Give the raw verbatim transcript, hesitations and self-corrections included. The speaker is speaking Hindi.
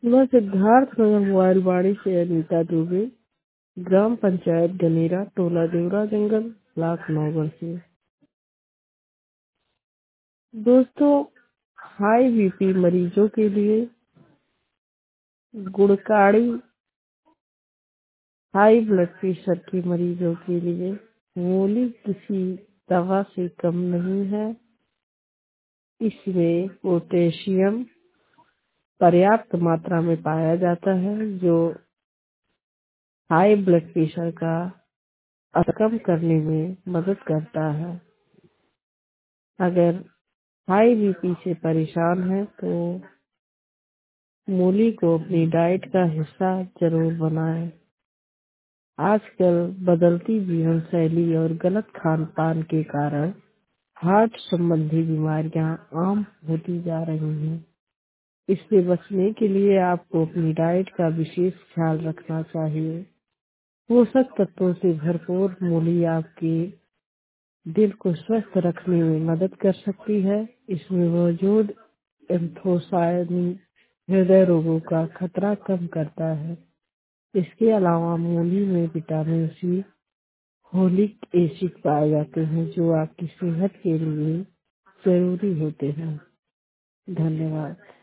मैं सिद्धार्थ नगर मोबाइलवाड़ी से अनीता दुबे, ग्राम पंचायत गनेरा, टोला देवरा जंगल, ब्लॉक नौगढ़ से। दोस्तों, हाई बीपी मरीजों के लिए गुड़काड़ी, हाई ब्लड प्रेशर के मरीजों के लिए मूली किसी दवा से कम नहीं है। इसमें पोटेशियम पर्याप्त मात्रा में पाया जाता है, जो हाई ब्लड प्रेशर का असर कम करने में मदद करता है। अगर हाई बीपी से परेशान है तो मूली को अपनी डाइट का हिस्सा जरूर बनाएं। आजकल बदलती जीवन शैली और गलत खान पान के कारण हार्ट संबंधी बीमारियां आम होती जा रही हैं। इससे बचने के लिए आपको अपनी डाइट का विशेष ख्याल रखना चाहिए। पोषक तत्वों से भरपूर मूली आपके दिल को स्वस्थ रखने में मदद कर सकती है। इसमें मौजूद एंथोसायनिन हृदय रोगों का खतरा कम करता है। इसके अलावा मूली में विटामिन सी, फोलिक एसिड पाए जाते हैं, जो आपकी सेहत के लिए जरूरी होते हैं। धन्यवाद।